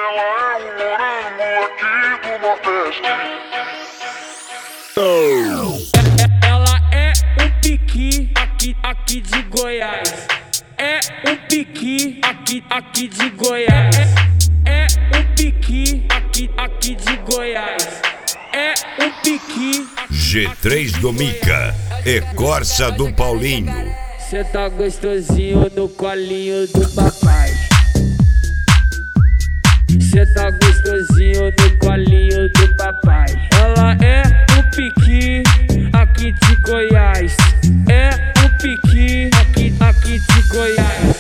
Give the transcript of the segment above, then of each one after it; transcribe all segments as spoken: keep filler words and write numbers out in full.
Ela é um morango aqui do Nordeste. Ela é um piqui aqui, aqui de Goiás. É um piqui aqui, aqui de Goiás. É um piqui aqui, aqui de Goiás. É um piqui. G três do Mica e Corsa do Paulinho. Cê tá gostosinho no colinho do papai. Cê tá gostosinho no colinho do papai. Ela é um piqui aqui de Goiás. É um piqui aqui, aqui de Goiás.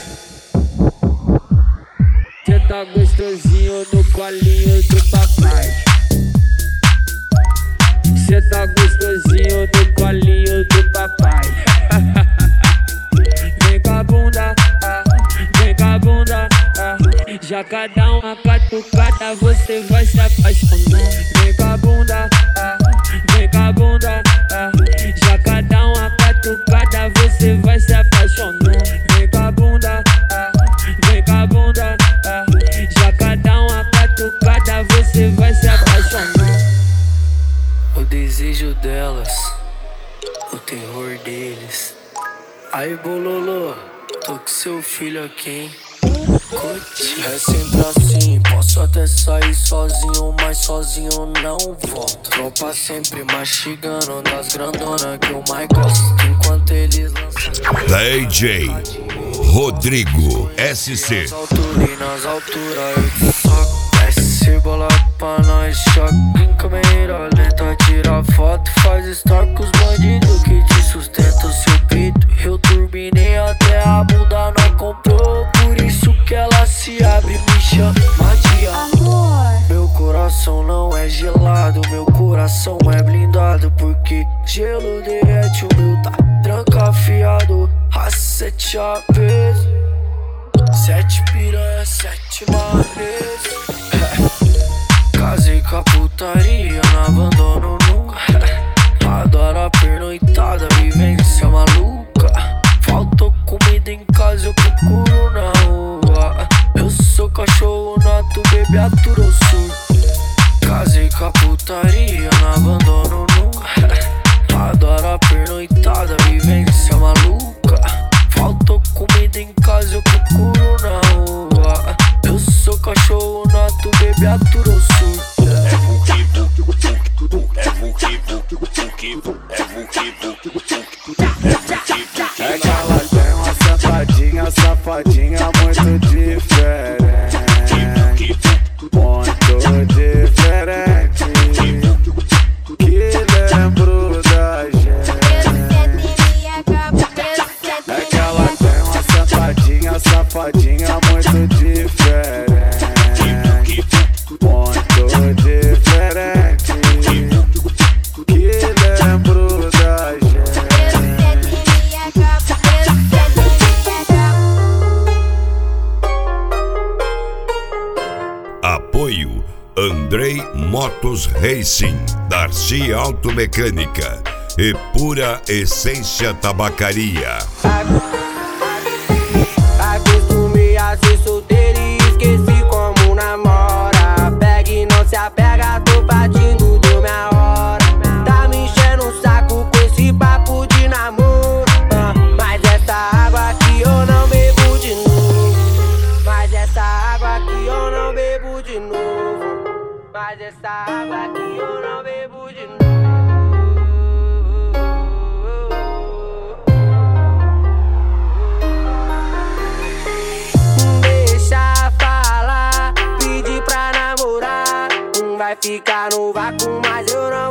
Cê tá gostosinho no colinho do papai. Cê tá gostosinho no colinho do papai. Vem com a bunda, ah, vem com a bunda, ah. Já cada uma catucada você vai se apaixonar. Vem com a bunda, ah, vem com a bunda, ah. Já cada uma catucada você vai se apaixonar. Vem com a bunda, ah, vem com a bunda, ah. Já cada uma catucada você vai se apaixonar. O desejo delas, o terror deles. Aí bololô, tô com seu filho aqui, hein? Curte. É sempre assim, posso até sair sozinho, mas sozinho não volto. Tropa sempre mastigando das grandonas que eu mais gosto. Enquanto eles lançam D J Rodrigo S C. nas alturas e nas alturas eu te soco. Desce bola pra nós, choque em câmera lenta, tira foto, faz story com os bandidos que te sustentam seu peito. Eu turbinei até a bunda não comprou, por isso que ela se abre e me chama de amor. Meu coração não é gelado, meu coração é blindado, porque gelo derrete, o meu tá trancafiado. A sete aves, sete piranhas, sete mares. Casei com a putaria, não abandono nunca. Adoro a pernoitada, vivência maluca. Faltou comida em casa, eu procuro na rua. Eu sou cachorro nato, bebê, aturo eu sou. Casei com a putaria, não abandono nunca. Adoro a pernoitada, vivência maluca. Faltou comida em casa, eu procuro na rua. Eu sou cachorro nato, bebê, aturo eu sou. É vuki vuki vuki, é vuki vuki vuki, é vuki vuki vuki, é vuki vuki. É que ela tem uma safadinha, safadinha muito diferente. Muito diferente, que lembro da gente. É que ela tem uma safadinha, safadinha muito diferente. Muito diferente, que lembro da gente. Apoio Andrei Motos Racing, Darcy Automecânica e Pura Essência Tabacaria. Acostumei a ser solteiro e esqueci como namora. Pega e não se apega, tô partindo deu minha hora. Tá me enchendo o saco com esse papo de namoro, ah, mas essa água aqui eu não bebo de novo. Mas essa água aqui eu não bebo de novo. Mas essa água aqui eu não bebo de novo. Vai ficar no vácuo, mas eu não